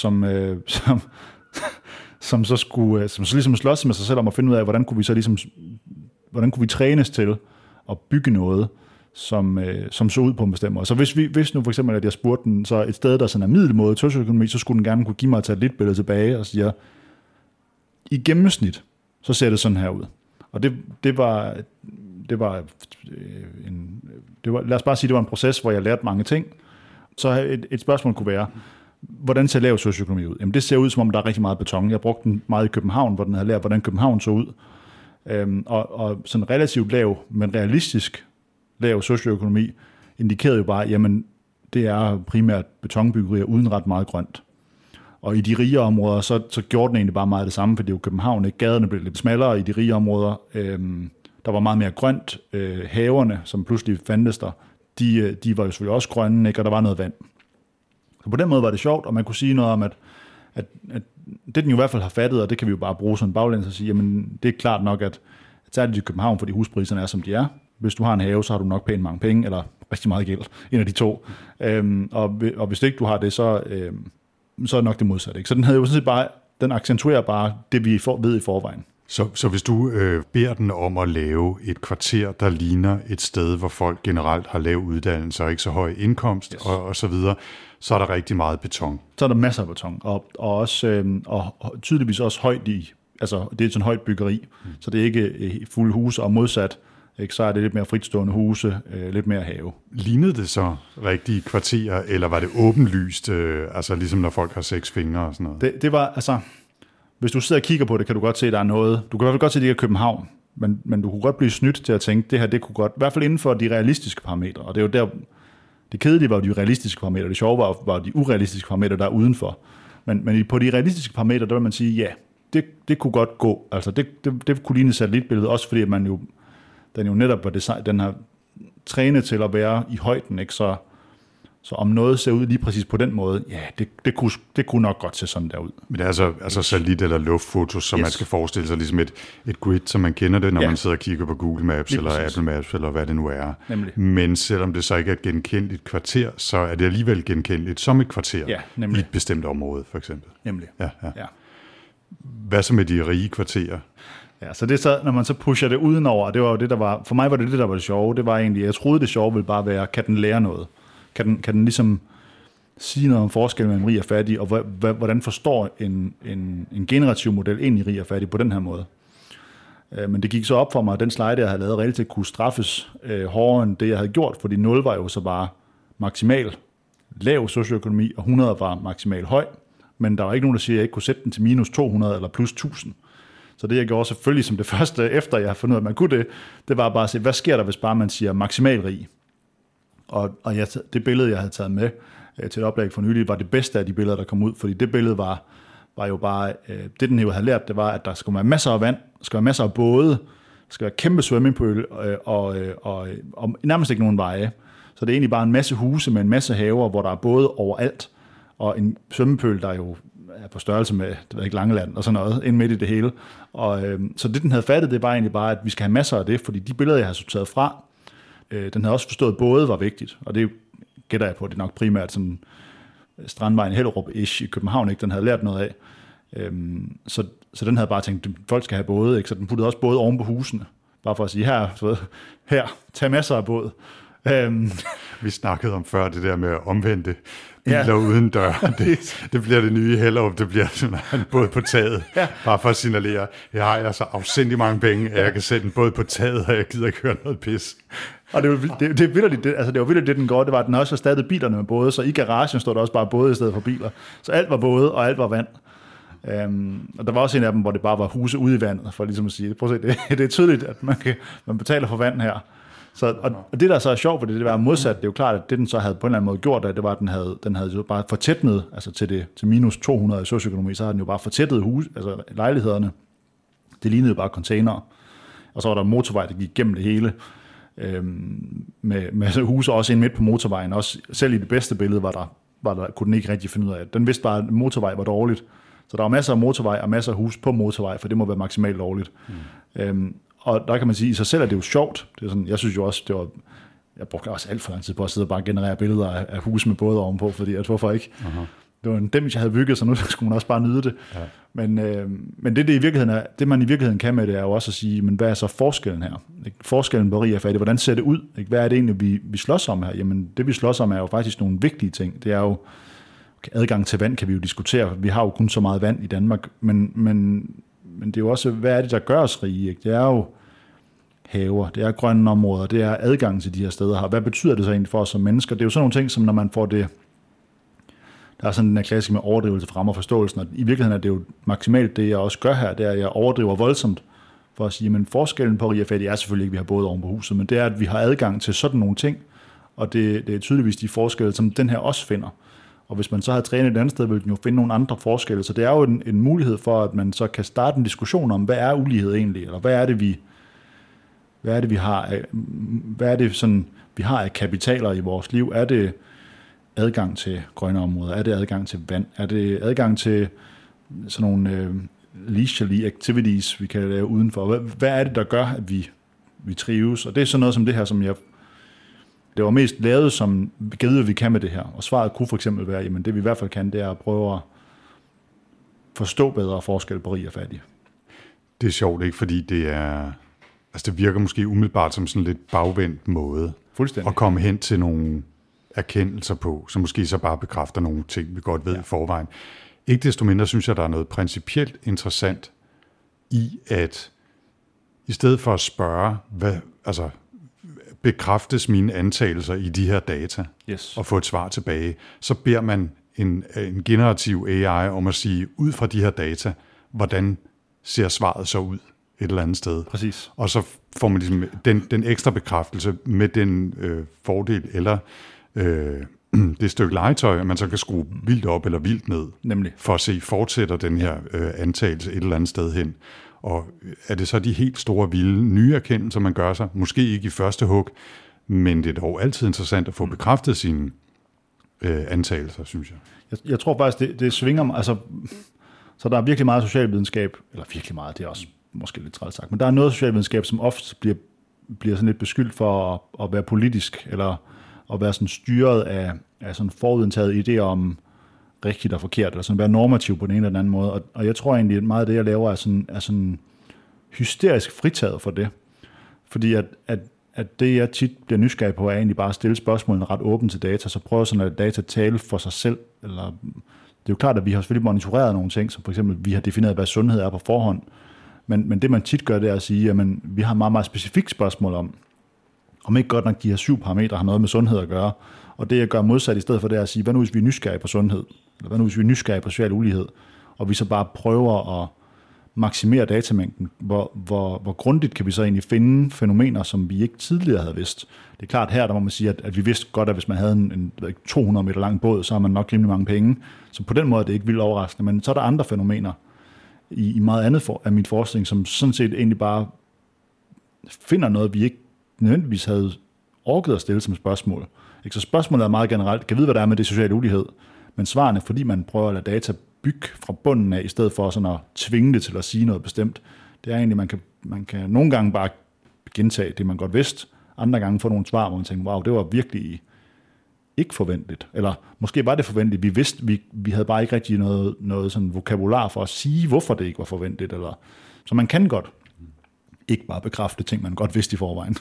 som så ligesom slås med sig selv om at finde ud af, hvordan kunne vi trænes til at bygge noget, som så ud på en bestemt måde. Så hvis nu for eksempel, at jeg spurgte den, så et sted, der sådan er middelmåde socioøkonomi, så skulle den gerne kunne give mig et satellitbillede tilbage og siger, i gennemsnit, så ser det sådan her ud. Og det var lad os bare sige, det var en proces, hvor jeg lærte mange ting. Så et spørgsmål kunne være, hvordan ser lav socioøkonomi ud? Jamen det ser ud, som om der er rigtig meget beton. Jeg brugte den meget i København, hvor den havde lært, hvordan København så ud. Og sådan relativt lav, men realistisk lav socioøkonomi, indikerede jo bare, jamen det er primært betonbyggerier uden ret meget grønt. Og i de rige områder, så gjorde den egentlig bare meget det samme, fordi det er jo København, ikke? Gaderne blev lidt smallere i de rige områder. Der var meget mere grønt. Haverne, som pludselig fandtes der, de var jo selvfølgelig også grønne, ikke? Og der var noget vand. Så på den måde var det sjovt, og man kunne sige noget om, at det den jo i hvert fald har fattet, og det kan vi jo bare bruge sådan en baglæns og sige, jamen det er klart nok, at særligt i København, fordi huspriserne er, som de er. Hvis du har en have, så har du nok pænt mange penge, eller rigtig meget gæld, en af de to. Og hvis ikke du har det, så er det nok det modsatte. Ikke? Så den havde jo sådan set bare, den accentuerer bare det, vi ved i forvejen. Så hvis du beder den om at lave et kvarter, der ligner et sted, hvor folk generelt har lav uddannelse og ikke så høj indkomst, yes, og så videre, så er der rigtig meget beton. Så er der masser af beton, og også og tydeligvis også højt altså det er sådan højt byggeri, så det er ikke fulde huse, og modsat, ikke, så er det lidt mere fritstående huse, lidt mere have. Lignede det så rigtige kvarterer, eller var det åbenlyst, altså ligesom når folk har 6 fingre og sådan noget? Det var, altså, hvis du sidder og kigger på det, kan du godt se, at der er noget. Du kan godt se, at det er København, men du kunne godt blive snydt til at tænke, det her, det kunne godt, i hvert fald inden for de realistiske parametre, og det er jo der, det kedelige var jo de realistiske parametre, det sjove var de urealistiske parametre, der er udenfor. Men på de realistiske parametre, der vil man sige, ja, det kunne godt gå. Altså det kunne ligne et satellitbillede, også fordi den jo netop var den har trænet til at være i højden, ikke? Så om noget ser ud lige præcis på den måde, ja, det kunne nok godt se sådan der ud. Men det er altså satellit- eller luftfotos, som man skal forestille sig ligesom et grid, som man kender det, når man sidder og kigger på Google Maps lige eller præcis. Apple Maps, eller hvad det nu er. Nemlig. Men selvom det så ikke er et genkendeligt kvarter, så er det alligevel genkendeligt som et kvarter i et bestemt område, for eksempel. Nemlig. Ja. Hvad så med de rige kvarterer? Ja, så det så, når man så pusher det udenover, det var jo det, der var, for mig var det, der var det sjove, det var egentlig, jeg troede det sjove ville bare være, kan den lære noget? Kan den ligesom sige noget om forskel mellem rig og fattig, og hvordan forstår en generativ model egentlig rig og fattig på den her måde? Men det gik så op for mig, at den slide, jeg havde lavet, reelt kunne straffes hårdere end det, jeg havde gjort, fordi 0 var jo så bare maksimal lav socioøkonomi, og 100 var maksimal høj, men der var ikke nogen, der siger, at jeg ikke kunne sætte den til minus 200 eller plus 1000. Så det, jeg gjorde selvfølgelig som det første, efter jeg har fundet ud af, at man kunne det var bare at se, hvad sker der, hvis bare man siger maksimal rig? Og det billede, jeg havde taget med til et oplæg for nylig, var det bedste af de billeder, der kom ud, fordi det billede var var jo bare, det den jo havde lært, det var, at der skulle være masser af vand, der skal være masser af både, der skal være kæmpe swimmingpool, og nærmest ikke nogen veje. Så det er egentlig bare en masse huse med en masse haver, hvor der er både overalt, og en svømmepøl, der jo er på størrelse med, det ved ikke, Langeland og sådan noget, ind midt i det hele. Så det, den havde fattet, det var egentlig bare, at vi skal have masser af det, fordi de billeder, jeg har sorteret fra, den havde også forstået, at både var vigtigt, og det gætter jeg på, det er nok primært sådan Strandvejen i Hellerup-ish i København, ikke? Den havde lært noget af. Så den havde bare tænkt, at folk skal have både, ikke? Så den puttede også både oven på husene, bare for at sige, her, tag masser af båd. Vi snakkede om før det der med at omvende biler uden dør. Det bliver det nye Hellerup, det bliver sådan en båd på taget. Ja. Bare for at signalere, jeg har så afsindig mange penge, at jeg kan sætte en båd på taget, og jeg gider ikke høre noget pis. Og det var vildt, altså det var vildt, det den gjorde, det var, at den også erstattede bilerne med både, så i garagen stod der også bare både i stedet for biler. Så alt var både, og alt var vand. Og der var også en af dem, hvor det bare var huse ude i vandet, for ligesom at sige, prøv at se, det er tydeligt, at man betaler for vand her. Så, og det, der så er sjovt, fordi det var modsat, det er jo klart, at det den så havde på en eller anden måde gjort, det var, at den havde jo bare fortætnet, altså til minus 200 i socioøkonomi, så havde den jo bare fortættet altså lejlighederne. Det lignede jo bare containere. Og så var der motorvej, der gik gennem det hele, med huse også ind midt på motorvejen. Også selv i det bedste billede kunne den ikke rigtig finde ud af. Den vidste bare, at motorvej var dårligt. Så der var masser af motorvej og masser af hus på motorvej, for det må være maksimalt dårligt. Og der kan man sige, i sig selv er det jo sjovt. Det er sådan, jeg synes jo også, jeg brugte også alt for lang tid på at sidde og bare generere billeder af huse med både ovenpå, fordi at hvorfor ikke? Det var en dem, jeg havde bygget, så nu skulle man også bare nyde det. Ja. Men det i virkeligheden er, det man i virkeligheden kan med det, er jo også at sige, men hvad er så forskellen her? Ikke? Forskellen på rig og fattig, hvordan ser det ud? Ikke? Hvad er det egentlig, vi slås om her? Jamen, det vi slås om er jo faktisk nogle vigtige ting. Det er jo, adgang til vand kan vi jo diskutere. Vi har jo kun så meget vand i Danmark, men det er jo også, hvad er det, der gør os rige? Ikke? Det er jo haver, det er grønne områder, det er adgang til de her steder her. Hvad betyder det så egentlig for os som mennesker? Det er jo sådan nogle ting, som når man får det, der er sådan den her klassiske med overdrivelse fremmer forståelsen, og i virkeligheden er det jo maksimalt det, jeg også gør her, det er, at jeg overdriver voldsomt for at sige, men forskellen på rig og fattig er selvfølgelig ikke, at vi har både oven på huset, men det er, at vi har adgang til sådan nogle ting, og det er tydeligvis de forskelle, som den her også finder. Og hvis man så har trænet et andet sted, vil den jo finde nogle andre forskelle, så det er jo en mulighed for, at man så kan starte en diskussion om, hvad er ulighed egentlig, eller hvad er det, vi har af kapitaler i vores liv? Er det adgang til grønne områder? Er det adgang til vand? Er det adgang til sådan nogle leisurely activities, vi kan lave udenfor? Hvad er det, der gør, at vi trives? Og det er sådan noget som det her, som det var mest lavet som, vi kan med det her. Og svaret kunne for eksempel være, jamen det vi i hvert fald kan, det er at prøve at forstå bedre forskel på rig og fattig. Det er sjovt, ikke? Fordi det er, altså det virker måske umiddelbart som sådan en lidt bagvendt måde at komme hen til nogle erkendelser på, som måske så bare bekræfter nogle ting, vi godt ved i forvejen. Ikke desto mindre synes jeg, der er noget principielt interessant i, at i stedet for at spørge, bekræftes mine antagelser i de her data, og få et svar tilbage, så beder man en generativ AI om at sige, ud fra de her data, hvordan ser svaret så ud et eller andet sted. Præcis. Og så får man ligesom den ekstra bekræftelse med den fordel, eller det stykke legetøj, at man så kan skrue vildt op eller vildt ned, nemlig, for at se, fortsætter den her antagelse et eller andet sted hen. Og er det så de helt store, vilde, nye erkendelser, man gør sig? Måske ikke i første hug, men det er dog altid interessant at få bekræftet sine antagelser, synes jeg. Jeg tror faktisk, det svinger, altså, så der er virkelig meget socialvidenskab, eller virkelig meget, det er også måske lidt træt sagt, men der er noget socialvidenskab, som ofte bliver sådan lidt beskyldt for at være politisk, eller at være sådan styret af sådan forudindtaget idéer om rigtigt og forkert, eller sådan være normativ på den ene eller den anden måde. Og jeg tror egentlig, at meget af det, jeg laver, er sådan hysterisk fritaget for det. Fordi at det, jeg tit bliver nysgerrig på, er egentlig bare at stille spørgsmålene ret åbent til data, så prøver sådan at data tale for sig selv. Eller, det er jo klart, at vi har selvfølgelig monitoreret nogle ting, som for eksempel, vi har defineret, hvad sundhed er på forhånd. Men det, man tit gør, det er at sige, at vi har meget, meget specifikt spørgsmål om ikke godt nok de her 7 parametre har noget med sundhed at gøre. Og det, jeg gør modsat i stedet for det, er at sige, hvad nu hvis vi er nysgerrige på sundhed? Eller hvad nu hvis vi er nysgerrige på social ulighed? Og vi så bare prøver at maksimere datamængden, hvor grundigt kan vi så egentlig finde fænomener, som vi ikke tidligere havde vidst. Det er klart her, der må man sige, at vi vidste godt, at hvis man havde en 200 meter lang båd, så har man nok rimelig mange penge. Så på den måde er det ikke vildt overraskende, men så er der andre fænomener i meget andet af min forskning, som sådan set egentlig bare finder noget, vi ikke nødvendigvis havde orket at stille som spørgsmål. Så spørgsmålet er meget generelt, kan vide, hvad der er med det sociale ulighed, men svarene, fordi man prøver at lade data bygge fra bunden af, i stedet for sådan at tvinge det til at sige noget bestemt, det er egentlig, man kan nogle gange bare gentage det, man godt vidste, andre gange få nogle svar, hvor man tænker, wow, det var virkelig ikke forventeligt, eller måske var det forventeligt, vi vidste, vi havde bare ikke rigtig noget sådan vokabular for at sige, hvorfor det ikke var forventeligt, eller så man kan godt ikke bare bekræfte ting, man godt vidste i forvejen.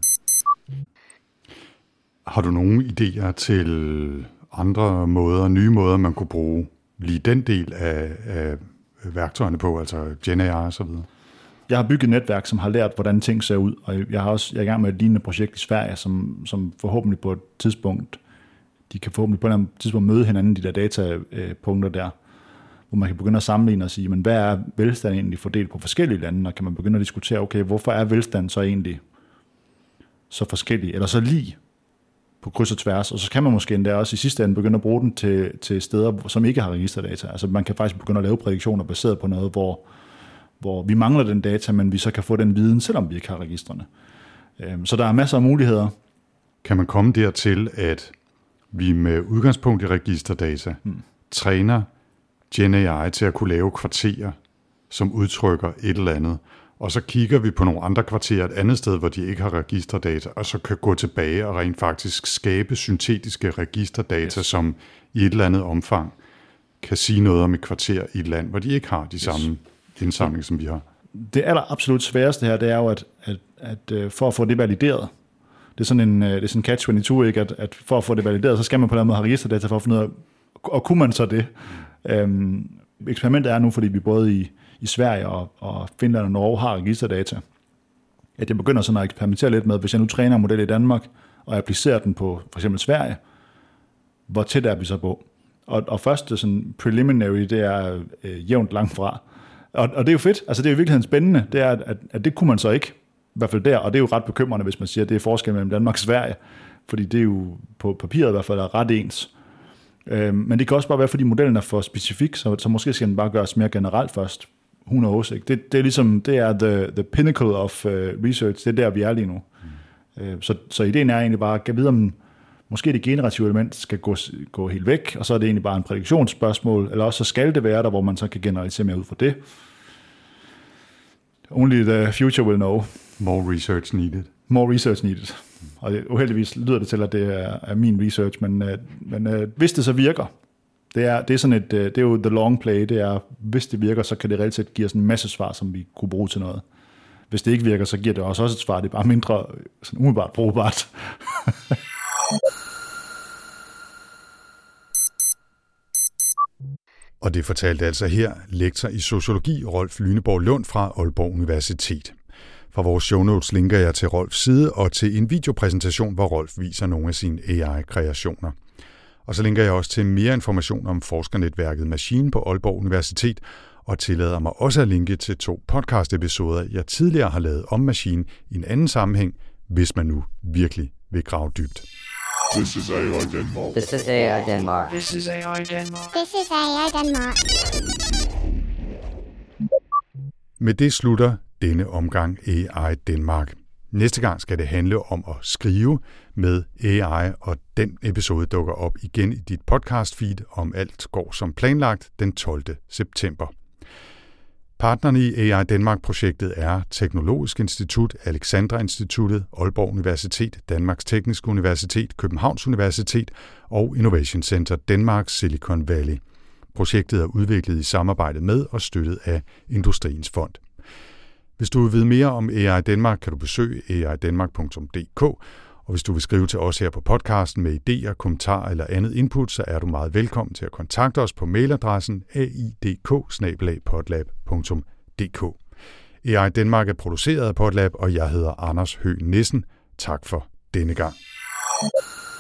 Har du nogle idéer til andre måder, nye måder, man kunne bruge lige den del af værktøjerne på, altså GenAI og så videre? Jeg har bygget et netværk, som har lært, hvordan ting ser ud, og jeg er i gang med et lignende projekt i Sverige, som forhåbentlig på et tidspunkt, de kan forhåbentlig på et eller andet tidspunkt møde hinanden, de der datapunkter der, hvor man kan begynde at sammenligne og sige, men hvad er velstand egentlig fordelt på forskellige lande, og kan man begynde at diskutere, okay, hvorfor er velstand så egentlig så forskellig, eller så lige på kryds og tværs, og så kan man måske endda også i sidste ende begynde at bruge den til steder, som ikke har registerdata. Altså man kan faktisk begynde at lave prædiktioner baseret på noget, hvor vi mangler den data, men vi så kan få den viden, selvom vi ikke har registrene. Så der er masser af muligheder. Kan man komme dertil, at vi med udgangspunkt i registerdata træner GenAI til at kunne lave kvarterer, som udtrykker et eller andet, og så kigger vi på nogle andre kvarterer et andet sted, hvor de ikke har registerdata, og så kan gå tilbage og rent faktisk skabe syntetiske registerdata, som i et eller andet omfang kan sige noget om et kvarter i et land, hvor de ikke har de samme indsamlinger, som vi har. Det absolut sværeste her, det er jo, at for at få det valideret, det er sådan en catch-22, ikke? At for at få det valideret, så skal man på en eller anden måde have registerdata for at finde ud af, og kunne man så det? Eksperimentet er nu, fordi vi både i Sverige og Finland og Norge har registerdata, at jeg begynder sådan at eksperimentere lidt med, hvis jeg nu træner en model i Danmark, og applicerer den på for eksempel Sverige, hvor tæt er vi så på? Og første sådan preliminary, det er jævnt langt fra. Og det er jo fedt, altså det er jo i virkeligheden spændende, det er, at det kunne man så ikke, i hvert fald der, og det er jo ret bekymrende, hvis man siger, at det er forskel mellem Danmark og Sverige, fordi det er jo på papiret i hvert fald er ret ens. Men det kan også bare være, fordi modellen er for specifik, så måske skal den bare gøres mere generelt først. Who knows, ikke? Det er ligesom, det er the pinnacle of research, det er der, vi er lige nu. Så ideen er egentlig bare, at vide, om måske det generative element skal gå helt væk, og så er det egentlig bare en prædiktionsspørgsmål, eller også så skal det være der, hvor man så kan generalisere mere ud fra det. Only the future will know. More research needed. More research needed. Og uheldigvis lyder det til, at det er min research, men hvis det så virker, det er sådan det er jo the long play, det er, hvis det virker, så kan det reelt set give os en masse svar, som vi kunne bruge til noget. Hvis det ikke virker, så giver det også et svar, det er bare mindre sådan umiddelbart brugbart. Og det fortalte altså her lektor i sociologi Rolf Lyneborg Lund fra Aalborg Universitet. Fra vores show notes linker jeg til Rolfs side og til en videopræsentation, hvor Rolf viser nogle af sine AI-kreationer. Og så linker jeg også til mere information om forskernetværket Machine på Aalborg Universitet, og tillader mig også at linke til 2 podcast-episoder, jeg tidligere har lavet om Machine i en anden sammenhæng, hvis man nu virkelig vil grave dybt. This is AI Denmark. This is AI Denmark. This is AI Denmark. This is AI Denmark. Med det slutter denne omgang AI Denmark. Næste gang skal det handle om at skrive med AI, og den episode dukker op igen i dit podcast-feed, om alt går som planlagt den 12. september. Partnerne i AI Danmark-projektet er Teknologisk Institut, Alexandra Instituttet, Aalborg Universitet, Danmarks Tekniske Universitet, Københavns Universitet og Innovation Center Denmark Silicon Valley. Projektet er udviklet i samarbejde med og støttet af Industriens Fond. Hvis du vil vide mere om AI Danmark, kan du besøge aidanmark.dk, og hvis du vil skrive til os her på podcasten med idéer, kommentarer eller andet input, så er du meget velkommen til at kontakte os på mailadressen aidk@podlab.dk. AI Danmark er produceret af Podlab, og jeg hedder Anders Høgh Nissen. Tak for denne gang.